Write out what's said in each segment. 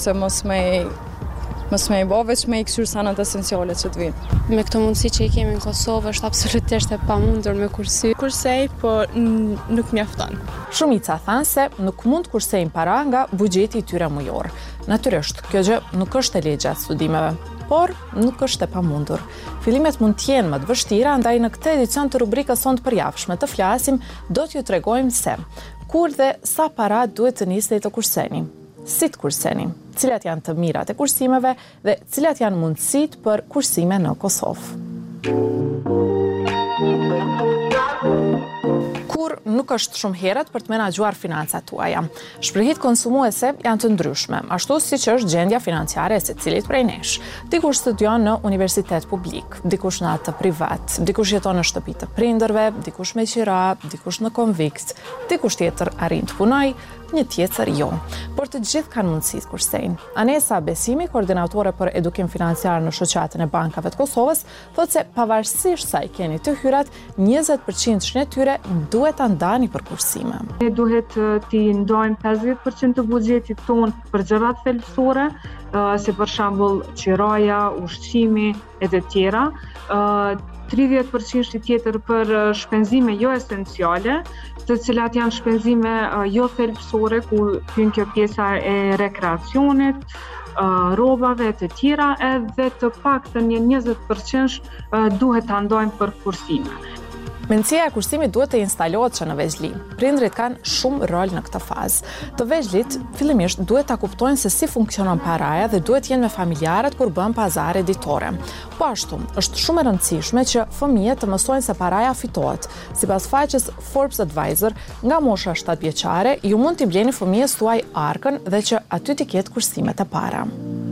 Se mos me i bo veç me i këshyr sanat esenciale që të vinë. Me këto mundësi që i kemi në Kosovë është absolutisht e pamundur me kursy. Kursej, po nuk mjafton. Shumica thanë se nuk mund kursejnë para nga buxheti i tyre mujor. Natyrisht, kjo gjë nuk është e lehtë gjatë studimeve, por nuk është e pamundur. Fillimet mund të jenë më të vështira, andaj në këtë edicion të rubrikës sonë të përjavshme të flasim, do t'ju tregojmë se kur dhe sa para duhet të nisni të kurseni. Si të kurseni, cilat janë të mirat e kursimeve dhe cilat janë mundësit për kursime në Kosovë. Kur nuk është shumë herët për të menaxhuar financat tuaja. Shprehit konsumuese janë të ndryshme, ashtu siç është gjendja financiare e secilit prej nesh. Dikush studion në universitet publik, dikush në atë privat, dikush jeton në shtëpi të prindërve, dikush me qira, dikush në konvikt, dikush tjetër arrin të punojë, një tjetër jo. Por të gjithë kanë mundësi të kursejnë. Anesa Besimi, koordinatore për edukim financiar në shoqatën e bankave të Kosovës, thotë se pavarësisht sa i keni të hyrat, 20% e tyre duhet ta ndani për kursime. Ne duhet t'i ndajmë 50% të buxhetit ton për gjërat thelbësore, si për shembull qiraja, ushqimi e të tjera. 30% tjetër për shpenzime jo esenciale, të cilat janë shpenzime jo thelbësore, ku hyn kjo pjesa e rekreacionit, rrobave e të tjera, edhe të paktën një 20% duhet ta ndajmë për kursime. Mendësia e kursimit duhet të instalohet që në veçli. Prindrit kanë shumë rol në këtë fazë. Të veçlit, fillimisht duhet ta kuptojnë se si funksionon paraja dhe duhet jenë me familjarët kur bën pazare ditore. Po ashtu, është shumë e rëndësishme që fëmijët të mësojnë se paraja fitohet. Sipas faqes Forbes Advisor, nga mosha 7 vjeçare, ju mund t'i bleni fëmijës tuaj arkën dhe që aty t'i ketë kursimet e para.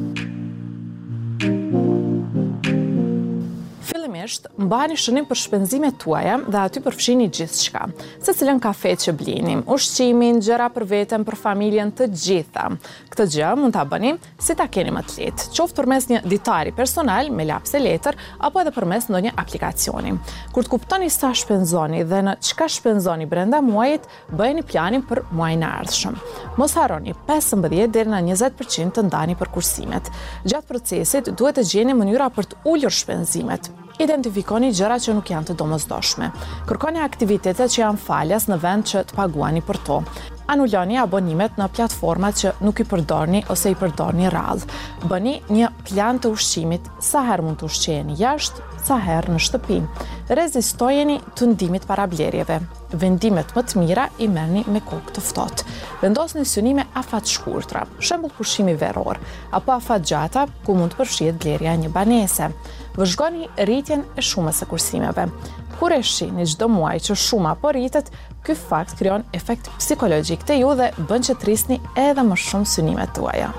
Mbani shënim për shpenzimet tuaja dhe aty përfshini gjithçka. Se cilën kafe që blini, ushqimin, gjëra për veten, për familjen, të gjitha. Këtë gjë mund ta bëni si ta keni më të lehtë, qoftë përmes një ditari personal me lapse letër apo edhe përmes ndonjë aplikacioni. Kur të kuptoni sa shpenzoni dhe në çka shpenzoni brenda muajit, bëjeni planin për muajin e ardhshëm. Mos harroni 15 deri në 20% të ndani për kursimet. Gjatë procesit duhet të gjeni mënyra për të ulur shpenzimet. Identifikoni gjëra që nuk janë të domosdoshme. Kërkoni aktivitete që janë falas në vend që të paguani për to. Anuloni abonimet në platformat që nuk i përdorni ose i përdorni rrallë. Bëni një plan të ushqimit, sa herë mund të ushqeni jashtë, sa herë në shtëpi. Rezistojeni të ndimit para blerjeve. Vendimet më të mira i merrni me kokë të ftohtë. Vendosni synime afat shkurtra, shembull pushimi veror, apo afat gjata ku mund të përfshihet blerja e një banese. Vëzhgoni rritjen e shumës së kursimeve. Kur e shihni çdo muaj që shuma po rritet, ky fakt krijon efekt psikologjik te ju dhe bën që të rrisni edhe më shumë synimet tuaja.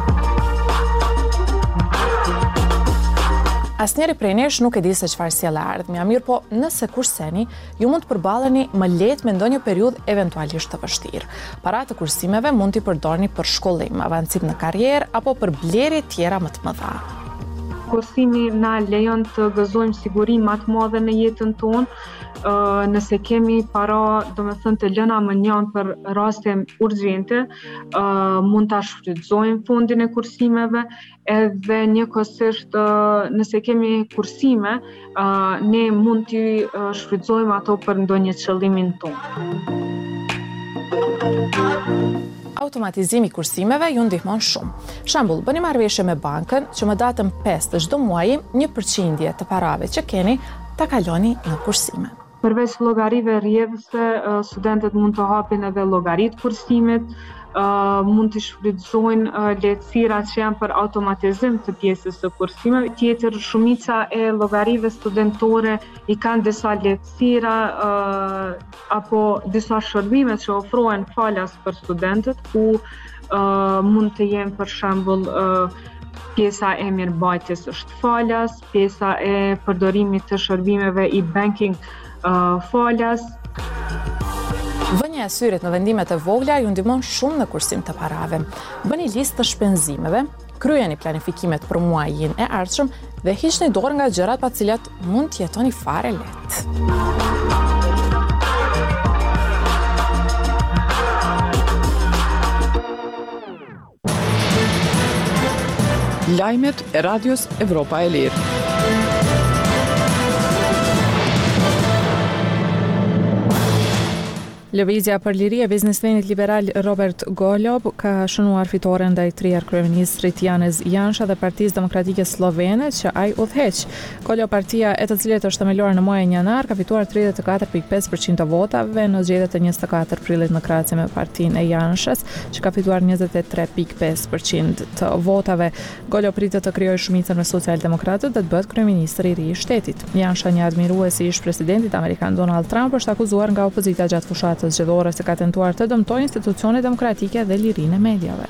Asnjëri prej nesh nuk e di se çfarë sjell ardhmja, mirë po nëse kurseni, ju mund të përballeni më lehtë me ndonjë periudhë eventualisht të vështirë. Paratë të kursimeve mund t'i përdorni për shkollim, avancim në karrierë apo për blerje tjera më të mëdha. Kursimi na lejon të gëzojmë siguri më të madhe në jetën tonë. Nëse kemi para, domethënë të lëna më njanë për raste urgjente, mund ta shfrytëzojmë fondin e kursimeve, edhe njëkohësisht nëse kemi kursime, ne mund t'i shfrytëzojmë ato për ndonjë qëllimin tonë. Automatizimi i kursimeve ju ndihmon shumë. Shembull, bëni marrëveshje me bankën që më datën 5 të çdo muaji 1% të parave që keni ta kaloni në kursime. Përveç llogarive rrjedhëse, studentët mund të hapin edhe llogarit kursimit, mund të shfrytëzojnë lehtësirat që janë për automatizim të pjesës së kursimeve. Tjetër, shumica e llogarive studentore i kanë disa lehtësira apo disa shërbime që ofrohen falas për studentët, ku mund të jenë për shembull pjesa e mirëmbajtjes është falas, pjesa e përdorimit të shërbimeve e-banking falas. Vënia e syrit në vendimet e vogla ju ndihmon shumë në kursim të parave. Bëni listë të shpenzimeve, kryeni planifikimet për muajin e ardhshëm dhe hiqni dorë nga gjërat pa të cilat mund të jetoni fare lehtë. Lajmet e Radios Evropa e Lirë. Lëvizja për liri e biznesmenit liberal Robert Golob ka shënuar fitoren ndaj kryeministrit Janez Janša dhe Partisë Demokratike Slovene që ai udhëheq. Golob, partia e të cilit është themeluar në muajin janar, ka fituar 34.5% të votave në zgjedhjet e 24 prillit në krahasim me partinë e Janshës, që ka fituar 23.5% të votave. Golob pritet të krijojë shumicën me socialdemokratët dhe të bëhet kryeministri i ri i shtetit. Janša, një admirues i ish-presidentit amerikan Donald Trump, është akuzuar nga opozita gjatë fushatës zgjedhore se ka tentuar të dëmtojë institucionet demokratike dhe lirinë e mediave.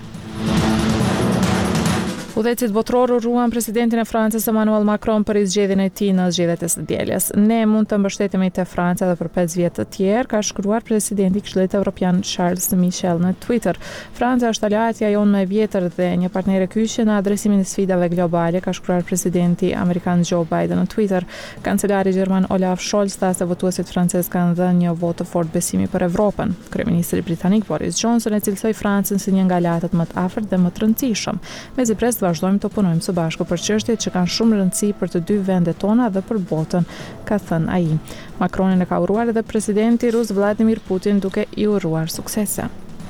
Udhëhecit botror ruan presidentin e Francës Emmanuel Macron për zgjedhjen e tij në zgjedhjet e së dielës. Ne mund të mbështetemi te Franca edhe për 5 vjet të tjerë, ka shkruar presidenti i Këshillit Evropian Charles Michel në Twitter. Franca është aleatja jonë më e vjetër dhe një partner e kyçe në adresimin e sfidave globale, ka shkruar presidenti amerikan Joe Biden në Twitter. Kancelari gjerman Olaf Scholz tha se votuesit francez kanë dhënë një vot të fortë besimi për Evropën. Kryeministri britanik Boris Johnson e cilësoi Francën si një nga aleatët më të afërt dhe më të rëndësishëm. Mezi pres vazhdojmë të punojmë së bashku për çështjet që kanë shumë rëndësi për të dy vendet tona dhe për botën, ka thënë ai. Macronin e ka uruar edhe presidenti rus Vladimir Putin duke i uruar suksese.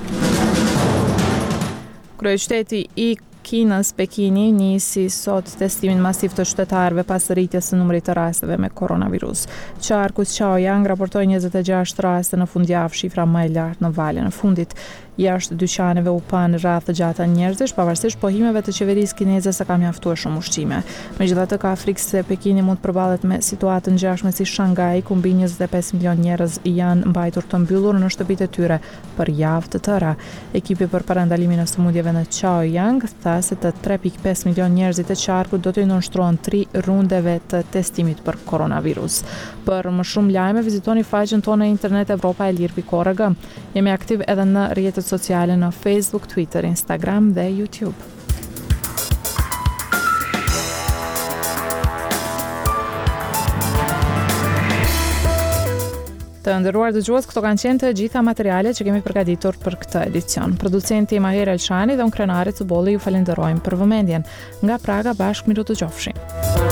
Kryeqyteti i Kinës, Pekini, nisi sot testimin masiv të qytetarëve pas rritjes së numrit të rasteve me koronavirus. Qarku Chaoyang raportoi 26 raste në fundjavë, shifra më e lartë në valën e fundit. Jashtë dyqaneve u pan rreth gjata njerëzish, pavarësisht pohimeve të qeverisë kineze se ka mjaftuar shumë ushqime. Megjithatë, ka frikë se Pekini mund të përballet me situatë ngjashme si Shanghai, ku mbi 25 milion njerëz janë mbajtur të mbyllur në shtëpitë e tyre për javë të tëra. Ekipi për parandalimin e sëmundjeve në Chaoyang tha se të 3.5 milion njerëzit e qarkut do të nënshtrohen 3 rundeve të testimit për koronavirus. Për më shumë lajme, vizitoni faqen tonë në internet evropaelir.org. Jemi aktiv edhe në rrjetet sociale në Facebook, Twitter, Instagram dhe YouTube. Të nderuar dëgjues, këto kanë qenë të gjitha materialet që kemi përgatitur për këtë edicion. Producenti Mahir Elshani dhe unë krenari Cubolli ju falenderojmë për vëmendjen. Nga Praga bashkë miru të qofshi.